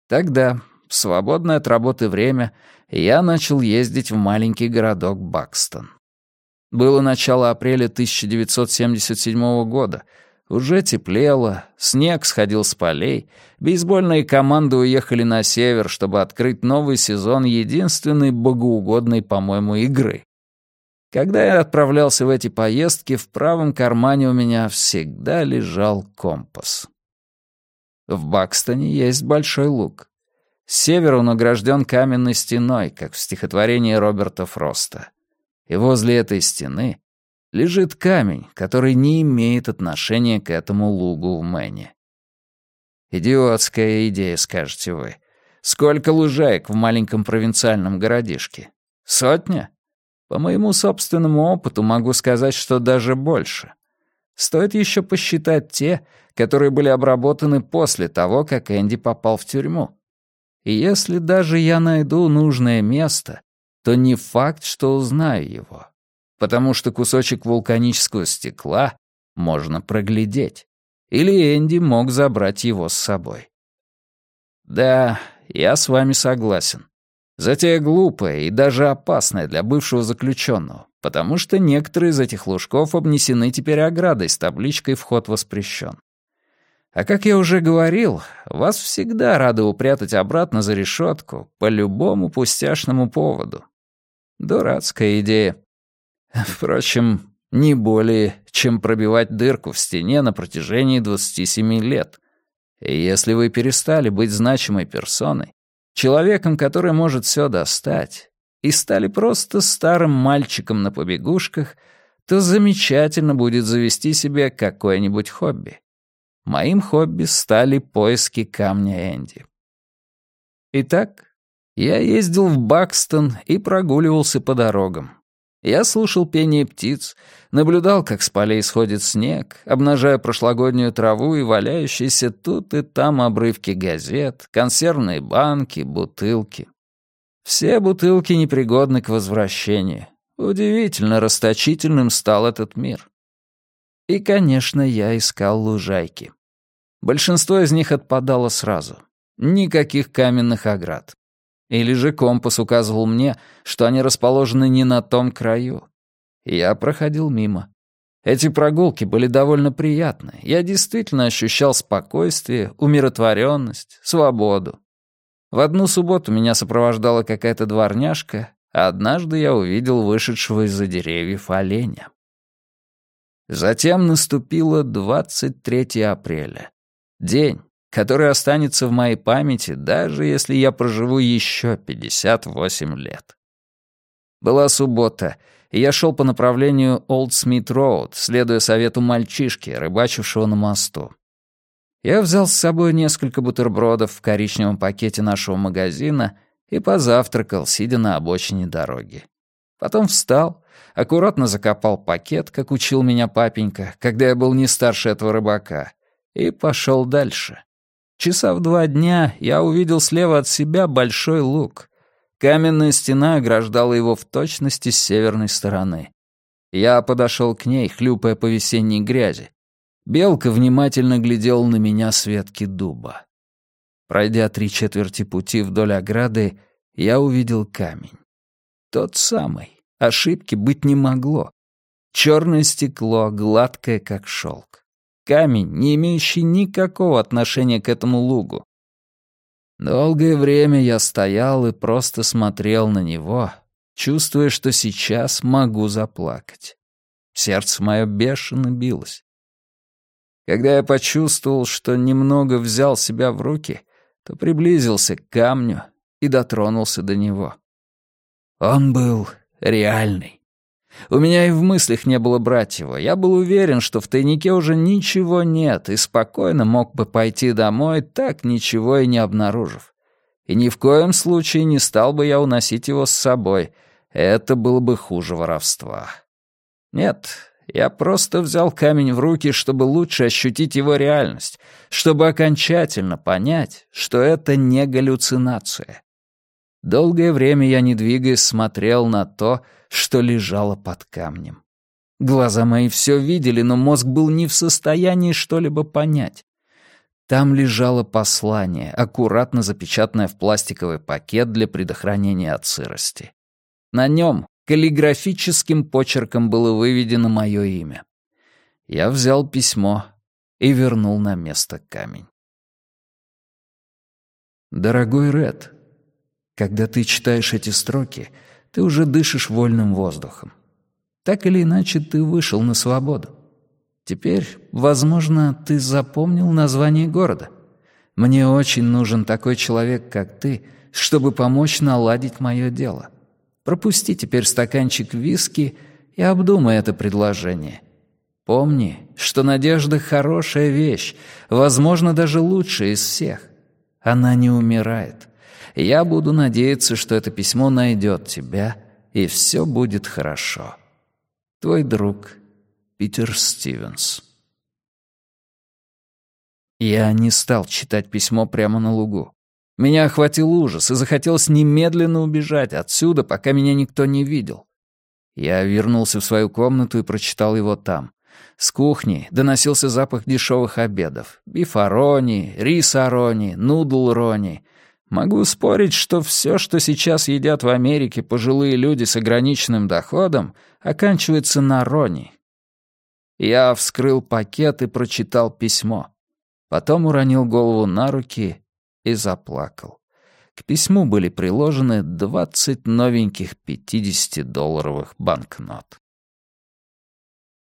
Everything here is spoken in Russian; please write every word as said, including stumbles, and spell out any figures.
Тогда, в свободное от работы время, я начал ездить в маленький городок Бакстон. Было начало апреля тысяча девятьсот семьдесят седьмого года. Уже теплело, снег сходил с полей, бейсбольные команды уехали на север, чтобы открыть новый сезон единственной богоугодной, по-моему, игры. Когда я отправлялся в эти поездки, в правом кармане у меня всегда лежал компас. В Бакстоне есть большой луг. С севера он огражден каменной стеной, как в стихотворении Роберта Фроста. И возле этой стены лежит камень, который не имеет отношения к этому лугу в Мэне. Идиотская идея, скажете вы. Сколько лужаек в маленьком провинциальном городишке? Сотня? По моему собственному опыту могу сказать, что даже больше. Стоит еще посчитать те, которые были обработаны после того, как Энди попал в тюрьму. И если даже я найду нужное место, то не факт, что узнаю его, потому что кусочек вулканического стекла можно проглядеть, или Энди мог забрать его с собой. Да, я с вами согласен. Затея глупая и даже опасная для бывшего заключенного, потому что некоторые из этих лужков обнесены теперь оградой с табличкой «Вход воспрещен». А как я уже говорил, вас всегда рады упрятать обратно за решетку по любому пустяшному поводу. Дурацкая идея. Впрочем, не более, чем пробивать дырку в стене на протяжении двадцати семи лет. И если вы перестали быть значимой персоной, человеком, который может все достать, и стали просто старым мальчиком на побегушках, то замечательно будет завести себе какое-нибудь хобби. Моим хобби стали поиски камня Энди. Итак, я ездил в Бакстон и прогуливался по дорогам. Я слушал пение птиц, наблюдал, как с полей сходит снег, обнажая прошлогоднюю траву и валяющиеся тут и там обрывки газет, консервные банки, бутылки. Все бутылки непригодны к возвращению. Удивительно расточительным стал этот мир. И, конечно, я искал лужайки. Большинство из них отпадало сразу. Никаких каменных оград. Или же компас указывал мне, что они расположены не на том краю. Я проходил мимо. Эти прогулки были довольно приятны. Я действительно ощущал спокойствие, умиротворенность, свободу. В одну субботу меня сопровождала какая-то дворняжка, а однажды я увидел вышедшего из-за деревьев оленя. Затем наступило двадцать третьего апреля. День, который останется в моей памяти, даже если я проживу еще пятьдесят восемь лет. Была суббота, и я шел по направлению Олд Смит Роуд, следуя совету мальчишки, рыбачившего на мосту. Я взял с собой несколько бутербродов в коричневом пакете нашего магазина и позавтракал, сидя на обочине дороги. Потом встал, аккуратно закопал пакет, как учил меня папенька, когда я был не старше этого рыбака, и пошел дальше. Часа в два дня я увидел слева от себя большой луг. Каменная стена ограждала его в точности с северной стороны. Я подошел к ней, хлюпая по весенней грязи. Белка внимательно глядела на меня с ветки дуба. Пройдя три четверти пути вдоль ограды, я увидел камень. Тот самый. Ошибки быть не могло. Черное стекло, гладкое, как шелк. Камень, не имеющий никакого отношения к этому лугу. Долгое время я стоял и просто смотрел на него, чувствуя, что сейчас могу заплакать. Сердце мое бешено билось. Когда я почувствовал, что немного взял себя в руки, то приблизился к камню и дотронулся до него. Он был реальный. У меня и в мыслях не было брать его. Я был уверен, что в тайнике уже ничего нет, и спокойно мог бы пойти домой, так ничего и не обнаружив. И ни в коем случае не стал бы я уносить его с собой. Это было бы хуже воровства. Нет, я просто взял камень в руки, чтобы лучше ощутить его реальность, чтобы окончательно понять, что это не галлюцинация. Долгое время я, не двигаясь, смотрел на то, что лежало под камнем. Глаза мои все видели, но мозг был не в состоянии что-либо понять. Там лежало послание, аккуратно запечатанное в пластиковый пакет для предохранения от сырости. На нем каллиграфическим почерком было выведено мое имя. Я взял письмо и вернул на место камень. Дорогой Ред, когда ты читаешь эти строки, ты уже дышишь вольным воздухом. Так или иначе, ты вышел на свободу. Теперь, возможно, ты запомнил название города. Мне очень нужен такой человек, как ты, чтобы помочь наладить мое дело. Пропусти теперь стаканчик виски и обдумай это предложение. Помни, что надежда — хорошая вещь, возможно, даже лучшая из всех. Она не умирает. Я буду надеяться, что это письмо найдет тебя, и все будет хорошо. Твой друг Питер Стивенс. Я не стал читать письмо прямо на лугу. Меня охватил ужас, и захотелось немедленно убежать отсюда, пока меня никто не видел. Я вернулся в свою комнату и прочитал его там. С кухни доносился запах дешевых обедов. Биф-арони, рис-арони, нудл-рони. Могу спорить, что все, что сейчас едят в Америке пожилые люди с ограниченным доходом, оканчивается на рони. Я вскрыл пакет и прочитал письмо. Потом уронил голову на руки и заплакал. К письму были приложены двадцать новеньких пятидесятидолларовых банкнот.